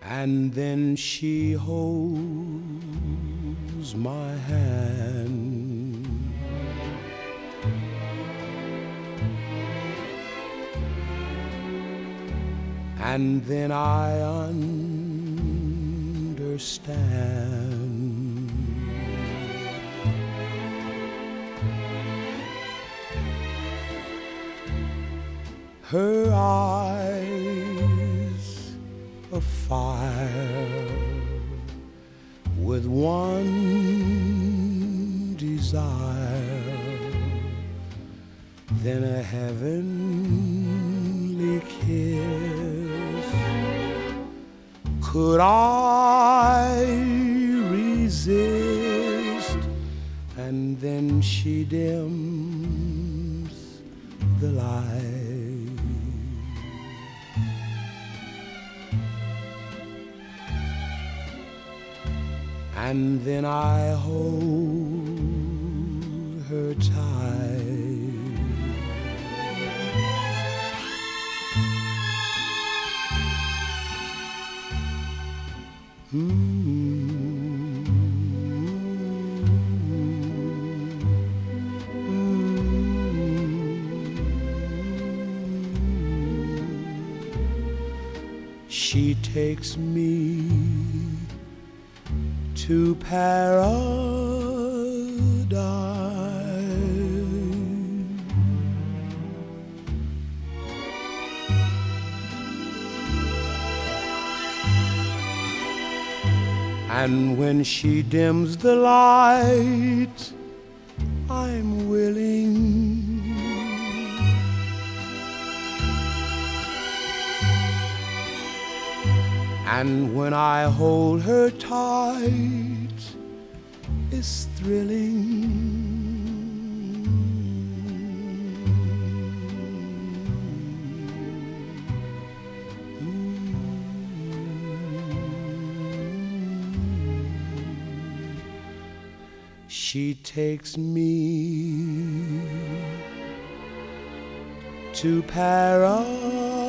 And then she holds my hand, and then I understand. Her eyes of fire with one desire, then a heavenly kiss. Could I resist? And then she dims the light, and then I hold her tight. She takes me to paradise, and when she dims the light, I'm willing and when I hold her tight, it's thrilling. She takes me to paradise.